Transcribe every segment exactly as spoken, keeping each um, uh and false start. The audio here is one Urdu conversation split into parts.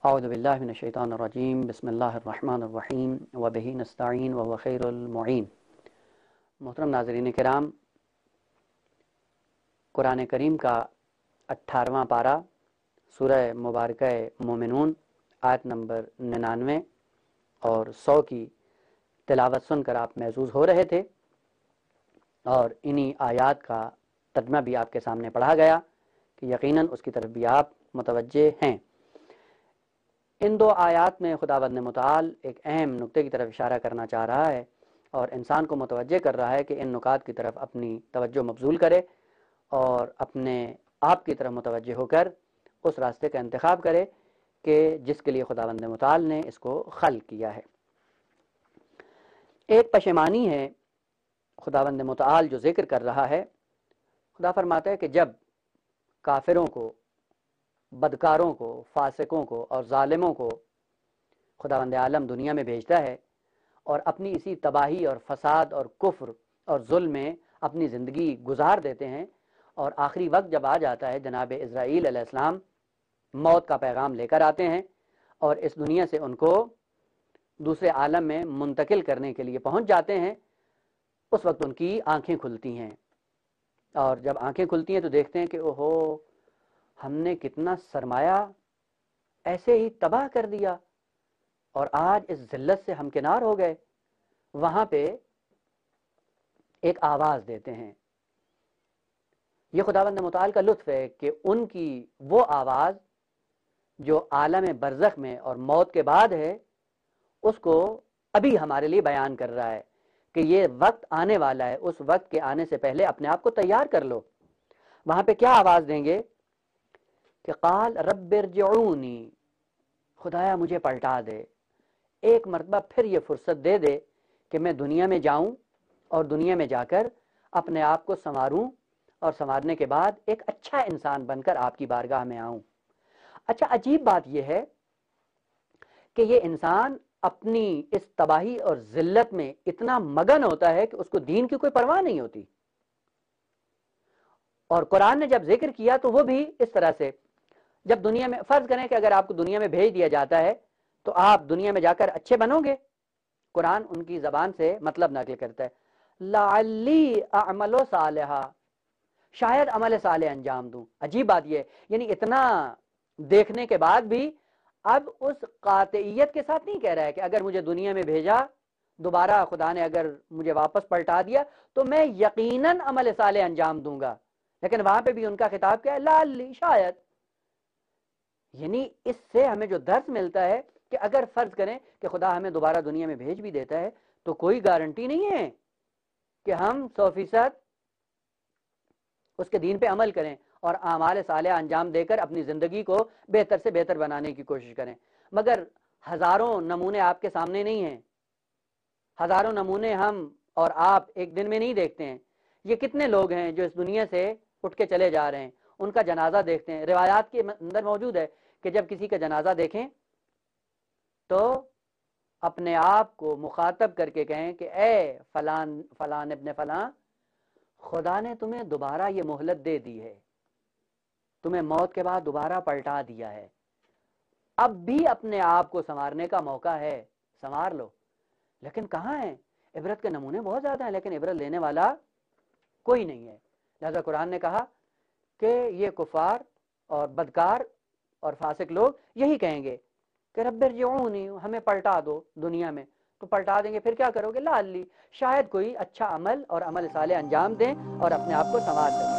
اعوذ باللہ من الشیطان الرجیم بسم اللہ الرحمن الرحیم وبہ نستعین وهو خیر المعین۔ محترم ناظرین کرام، قرآن کریم کا اٹھارہواں پارہ سورہ مبارکہ مومنون آیت نمبر ننانوے اور سو کی تلاوت سن کر آپ محظوظ ہو رہے تھے، اور انہی آیات کا ترجمہ بھی آپ کے سامنے پڑھا گیا کہ یقیناً اس کی طرف بھی آپ متوجہ ہیں۔ ان دو آیات میں خداوند متعال ایک اہم نقطے کی طرف اشارہ کرنا چاہ رہا ہے اور انسان کو متوجہ کر رہا ہے کہ ان نکات کی طرف اپنی توجہ مبذول کرے اور اپنے آپ کی طرف متوجہ ہو کر اس راستے کا انتخاب کرے کہ جس کے لیے خداوند متعال نے اس کو خلق کیا ہے۔ ایک پشیمانی ہے خداوند متعال جو ذکر کر رہا ہے۔ خدا فرماتا ہے کہ جب کافروں کو، بدکاروں کو، فاسقوں کو اور ظالموں کو خداوند عالم دنیا میں بھیجتا ہے اور اپنی اسی تباہی اور فساد اور کفر اور ظلم میں اپنی زندگی گزار دیتے ہیں، اور آخری وقت جب آ جاتا ہے جناب اسرائیل علیہ السلام موت کا پیغام لے کر آتے ہیں اور اس دنیا سے ان کو دوسرے عالم میں منتقل کرنے کے لیے پہنچ جاتے ہیں، اس وقت ان کی آنکھیں کھلتی ہیں، اور جب آنکھیں کھلتی ہیں تو دیکھتے ہیں کہ اوہو، ہم نے کتنا سرمایہ ایسے ہی تباہ کر دیا اور آج اس ذلت سے ہمکنار ہو گئے۔ وہاں پہ ایک آواز دیتے ہیں۔ یہ خداوند متعال کا لطف ہے کہ ان کی وہ آواز جو عالم برزخ میں اور موت کے بعد ہے، اس کو ابھی ہمارے لیے بیان کر رہا ہے کہ یہ وقت آنے والا ہے، اس وقت کے آنے سے پہلے اپنے آپ کو تیار کر لو۔ وہاں پہ کیا آواز دیں گے کہ قال رب ارجعونی، خدایا مجھے پلٹا دے، ایک مرتبہ پھر یہ فرصت دے دے کہ میں دنیا میں جاؤں اور دنیا میں جا کر اپنے آپ کو سنواروں، اور سنوارنے کے بعد ایک اچھا انسان بن کر آپ کی بارگاہ میں آؤں۔ اچھا، عجیب بات یہ ہے کہ یہ انسان اپنی اس تباہی اور ذلت میں اتنا مگن ہوتا ہے کہ اس کو دین کی کوئی پرواہ نہیں ہوتی، اور قرآن نے جب ذکر کیا تو وہ بھی اس طرح سے، جب دنیا میں فرض کریں کہ اگر آپ کو دنیا میں بھیج دیا جاتا ہے تو آپ دنیا میں جا کر اچھے بنو گے۔ قرآن ان کی زبان سے مطلب نقل کرتا ہے، لعلی اعمل صالحا، شاید عمل صالح انجام دوں۔ عجیب بات یہ، یعنی اتنا دیکھنے کے بعد بھی اب اس قاطعیت کے ساتھ نہیں کہہ رہا ہے کہ اگر مجھے دنیا میں بھیجا، دوبارہ خدا نے اگر مجھے واپس پلٹا دیا تو میں یقیناً عمل صالح انجام دوں گا، لیکن وہاں پہ بھی ان کا خطاب کیا ہے، لعلی، شاید۔ یعنی اس سے ہمیں جو درس ملتا ہے کہ اگر فرض کریں کہ خدا ہمیں دوبارہ دنیا میں بھیج بھی دیتا ہے تو کوئی گارنٹی نہیں ہے کہ ہم سو فیصد اس کے دین پہ عمل کریں اور اعمال صالحہ انجام دے کر اپنی زندگی کو بہتر سے بہتر بنانے کی کوشش کریں۔ مگر ہزاروں نمونے آپ کے سامنے نہیں ہیں، ہزاروں نمونے ہم اور آپ ایک دن میں نہیں دیکھتے ہیں۔ یہ کتنے لوگ ہیں جو اس دنیا سے اٹھ کے چلے جا رہے ہیں، ان کا جنازہ دیکھتے ہیں، روایات کے اندر موجود ہے کہ جب کسی کا جنازہ دیکھیں تو اپنے آپ کو مخاطب کر کے کہیں کہ اے فلان فلان ابن فلان، خدا نے تمہیں دوبارہ یہ مہلت دے دی ہے، تمہیں موت کے بعد دوبارہ پلٹا دیا ہے، اب بھی اپنے آپ کو سنوارنے کا موقع ہے، سنوار لو۔ لیکن کہاں ہیں؟ عبرت کے نمونے بہت زیادہ ہیں لیکن عبرت لینے والا کوئی نہیں ہے۔ لہذا قرآن نے کہا کہ یہ کفار اور بدکار اور فاسق لوگ یہی کہیں گے کہ رب ارجعونی، ہمیں پلٹا دو دنیا میں۔ تو پلٹا دیں گے، پھر کیا کرو گے؟ لعلی، شاید کوئی اچھا عمل اور عمل صالح انجام دیں اور اپنے آپ کو سنوار سکیں۔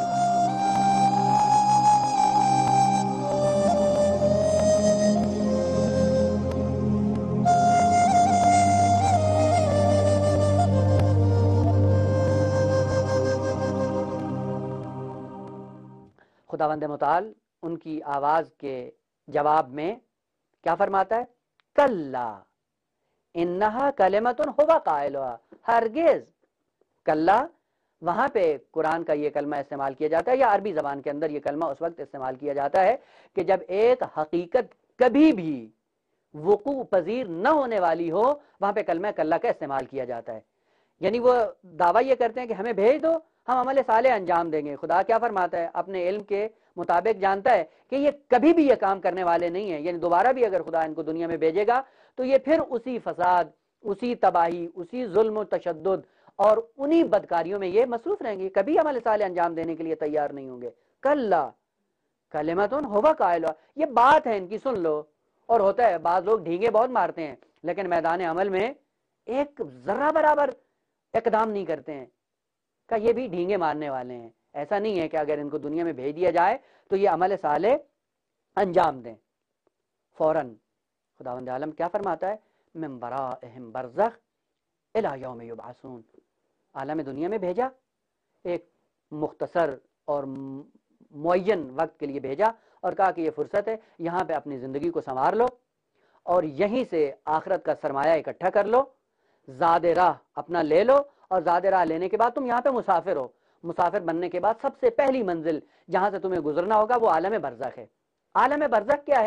خداوند متعال ان کی آواز کے جواب میں کیا فرماتا ہے؟ کلا انہا کلمۃ ہوا قائلھا، ہرگز۔ کلا، وہاں پہ قرآن کا یہ کلمہ استعمال کیا جاتا ہے، یا عربی زبان کے اندر یہ کلمہ اس وقت استعمال کیا جاتا ہے کہ جب ایک حقیقت کبھی بھی وقوع پذیر نہ ہونے والی ہو، وہاں پہ کلمہ کلا کا استعمال کیا جاتا ہے۔ یعنی وہ دعویٰ یہ کرتے ہیں کہ ہمیں بھیج دو ہم عمل صالح انجام دیں گے. خدا کیا فرماتا ہے؟ اپنے علم کے مطابق جانتا ہے کہ یہ کبھی بھی یہ کام کرنے والے نہیں ہیں، یعنی دوبارہ بھی اگر خدا ان کو دنیا میں بھیجے گا تو یہ پھر اسی فساد، اسی تباہی، اسی ظلم و تشدد اور انہی بدکاریوں میں یہ مصروف رہیں گے، کبھی عمل صالح انجام دینے کے لیے تیار نہیں ہوں گے. کلا کلمتن ہوا قائلہ، یہ بات ہے ان کی، سن لو. اور ہوتا ہے بعض لوگ ڈھینگے بہت مارتے ہیں لیکن میدان عمل میں ایک ذرہ برابر اقدام نہیں کرتے ہیں، کہ یہ بھی ڈھینگے مارنے والے ہیں. ایسا نہیں ہے کہ اگر ان کو دنیا میں بھیج دیا جائے تو یہ عمل صالح انجام دیں فوراً. خداوند عالم کیا فرماتا ہے؟ من ورائہم برزخ الی یوم یبعثون. عالم دنیا میں بھیجا، ایک مختصر اور معین وقت کے لیے بھیجا اور کہا کہ یہ فرصت ہے، یہاں پہ اپنی زندگی کو سنوار لو اور یہیں سے آخرت کا سرمایہ اکٹھا کر لو، زاد راہ اپنا لے لو، اور زاد راہ لینے کے بعد تم یہاں پہ مسافر ہو. مسافر بننے کے بعد سب سے پہلی منزل جہاں سے تمہیں گزرنا ہوگا وہ عالم برزخ ہے. عالم برزخ کیا ہے؟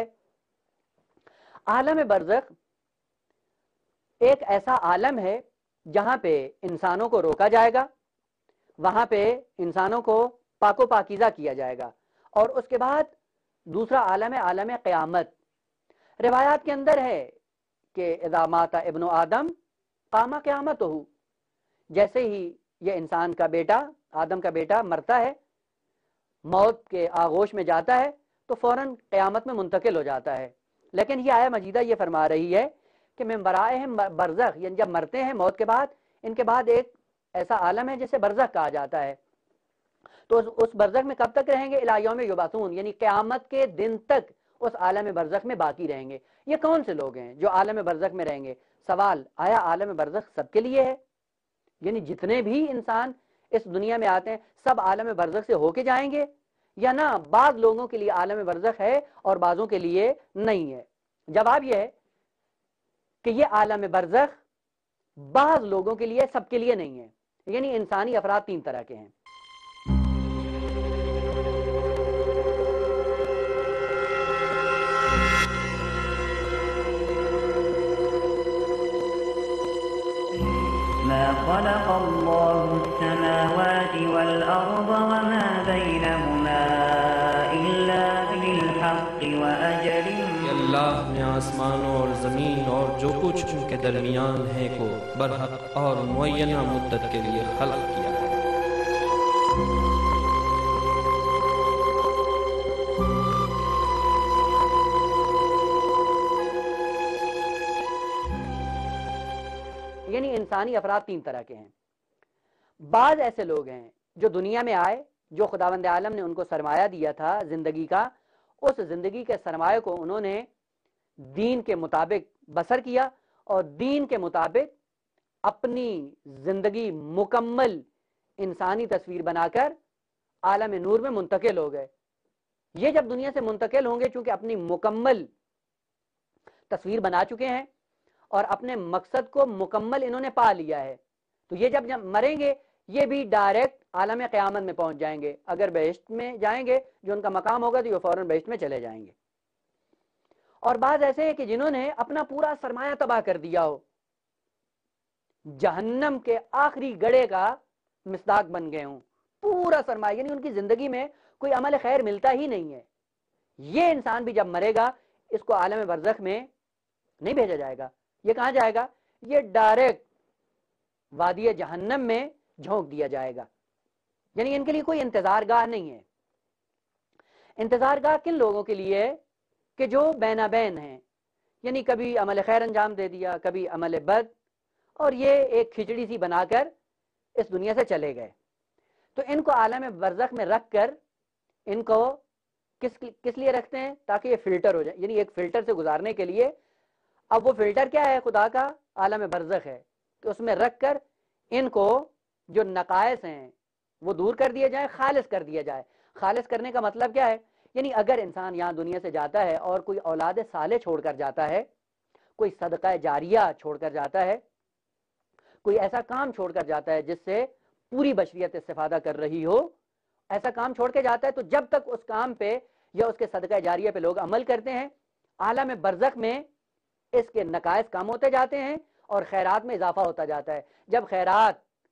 عالم برزخ ایک ایسا عالم ہے جہاں پہ انسانوں کو روکا جائے گا، وہاں پہ انسانوں کو پاک و پاکیزہ کیا جائے گا، اور اس کے بعد دوسرا عالم ہے عالم قیامت. روایات کے اندر ہے کہ اذا مات ابن آدم قام قیامتہ، جیسے ہی یہ انسان کا بیٹا، آدم کا بیٹا مرتا ہے، موت کے آغوش میں جاتا ہے تو فوراً قیامت میں منتقل ہو جاتا ہے. لیکن یہ آیہ مجیدہ یہ فرما رہی ہے کہ من ورائہم برزخ، یعنی جب مرتے ہیں موت کے بعد ان کے بعد ایک ایسا عالم ہے جسے برزخ کہا جاتا ہے. تو اس برزخ میں کب تک رہیں گے؟ الی یوم یبعثون، یعنی قیامت کے دن تک اس عالم برزخ میں باقی رہیں گے. یہ کون سے لوگ ہیں جو عالم برزخ میں رہیں گے؟ سوال، آیا عالم برزخ سب کے لیے ہے؟ یعنی جتنے بھی انسان اس دنیا میں آتے ہیں سب عالم برزخ سے ہو کے جائیں گے، یا نہ بعض لوگوں کے لیے عالم برزخ ہے اور بعضوں کے لیے نہیں ہے؟ جواب یہ ہے کہ یہ عالم برزخ بعض لوگوں کے لیے، سب کے لیے نہیں ہے. یعنی انسانی افراد تین طرح کے ہیں. ما خلق الله السماوات والأرض وما بينهما إلا بالحق وأجل. کہ اللہ نے آسمانوں اور زمین اور جو کچھ ان کے درمیان ہے کو برحق اور معینہ مدت کے لیے خلق کیا ہے. یعنی انسانی افراد تین طرح کے ہیں. بعض ایسے لوگ ہیں جو دنیا میں آئے، جو خداوند عالم نے ان کو سرمایہ دیا تھا زندگی کا، اس زندگی کے سرمایہ کو انہوں نے دین کے مطابق بسر کیا اور دین کے مطابق اپنی زندگی مکمل انسانی تصویر بنا کر عالم نور میں منتقل ہو گئے. یہ جب دنیا سے منتقل ہوں گے چونکہ اپنی مکمل تصویر بنا چکے ہیں اور اپنے مقصد کو مکمل انہوں نے پا لیا ہے، تو یہ جب جب مریں گے یہ بھی ڈائریکٹ عالم قیامت میں پہنچ جائیں گے. اگر بہشت میں جائیں گے جو ان کا مقام ہوگا تو یہ فوراً بہشت میں چلے جائیں گے. اور بعض ایسے ہیں کہ جنہوں نے اپنا پورا سرمایہ تباہ کر دیا ہو، جہنم کے آخری گڑھے کا مصداق بن گئے ہوں، پورا سرمایہ، یعنی ان کی زندگی میں کوئی عمل خیر ملتا ہی نہیں ہے. یہ انسان بھی جب مرے گا اس کو عالم برزخ میں نہیں بھیجا جائے گا. یہ کہاں جائے گا؟ یہ ڈائریکٹ وادی جہنم میں جھونک دیا جائے گا. یعنی ان کے لیے کوئی انتظار گاہ نہیں ہے. انتظار گاہ کن لوگوں کے لیے ہے؟ کہ جو بینا بین ہیں، یعنی کبھی عمل خیر انجام دے دیا، کبھی عمل بد، اور یہ ایک کھچڑی سی بنا کر اس دنیا سے چلے گئے. تو ان کو عالم برزخ میں رکھ کر ان کو کس کس لیے رکھتے ہیں؟ تاکہ یہ فلٹر ہو جائے، یعنی ایک فلٹر سے گزارنے کے لیے. اب وہ فلٹر کیا ہے؟ خدا کا عالم برزخ ہے. تو اس میں رکھ کر ان کو جو نقائص ہیں وہ دور کر دیے جائیں، خالص کر دیا جائے. خالص کرنے کا مطلب کیا ہے؟ یعنی اگر انسان یہاں دنیا سے جاتا ہے اور کوئی اولاد صالح چھوڑ کر جاتا ہے، کوئی صدقہ جاریہ چھوڑ کر جاتا ہے، کوئی ایسا کام چھوڑ کر جاتا ہے جس سے پوری بشریت استفادہ کر رہی ہو، ایسا کام چھوڑ کے جاتا ہے، تو جب تک اس کام پہ یا اس کے صدقہ جاریہ پہ لوگ عمل کرتے ہیں، عالم برزخ میں اس کے نقائص کم ہوتے جاتے ہیں اور خیرات میں اضافہ ہوتا جاتا ہے. جب خیرات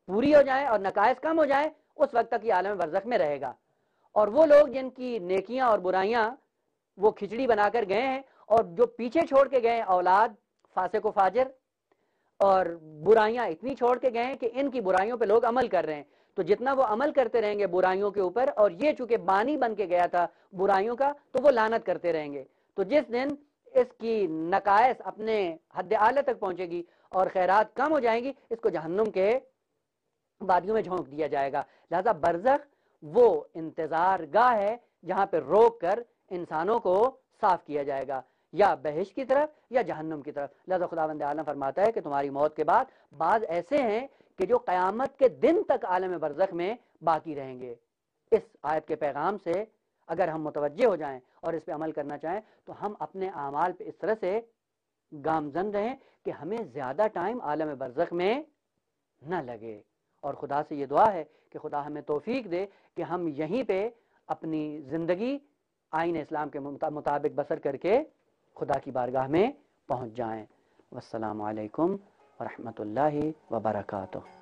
پوری ہو جائیں اور نقائص کم ہو جائیں، اس وقت تک یہ عالم برزخ میں رہے گا۔ اور وہ لوگ جن کی نیکیاں اور برائیاں وہ کھچڑی بنا کر گئے ہیں، اور جو پیچھے چھوڑ کے گئے ہیں اولاد فاسق و فاجر، اور برائیاں اتنی چھوڑ کے گئے ہیں کہ ان کی برائیوں پہ لوگ عمل کر رہے ہیں، تو جتنا وہ عمل کرتے رہیں گے برائیوں کے اوپر، اور یہ چونکہ بانی بن کے گیا تھا برائیوں کا، تو وہ لعنت کرتے رہیں گے۔ تو جس دن اس کی نقائص اپنے حد اعلیٰ تک پہنچے گی اور خیرات کم ہو جائیں گی، اس کو جہنم کے وادیوں میں جھونک دیا جائے گا۔ لہذا برزخ وہ انتظار گاہ ہے جہاں پہ روک کر انسانوں کو صاف کیا جائے گا، یا بہشت کی طرف یا جہنم کی طرف۔ لہذا خداوند عالم فرماتا ہے کہ تمہاری موت کے بعد بعض ایسے ہیں کہ جو قیامت کے دن تک عالم برزخ میں باقی رہیں گے۔ اس آیت کے پیغام سے اگر ہم متوجہ ہو جائیں اور اس پہ عمل کرنا چاہیں تو ہم اپنے اعمال پہ اس طرح سے گامزن رہیں کہ ہمیں زیادہ ٹائم عالم برزخ میں نہ لگے۔ اور خدا سے یہ دعا ہے کہ خدا ہمیں توفیق دے کہ ہم یہیں پہ اپنی زندگی آئین اسلام کے مطابق بسر کر کے خدا کی بارگاہ میں پہنچ جائیں۔ والسلام علیکم ورحمۃ اللہ وبرکاتہ۔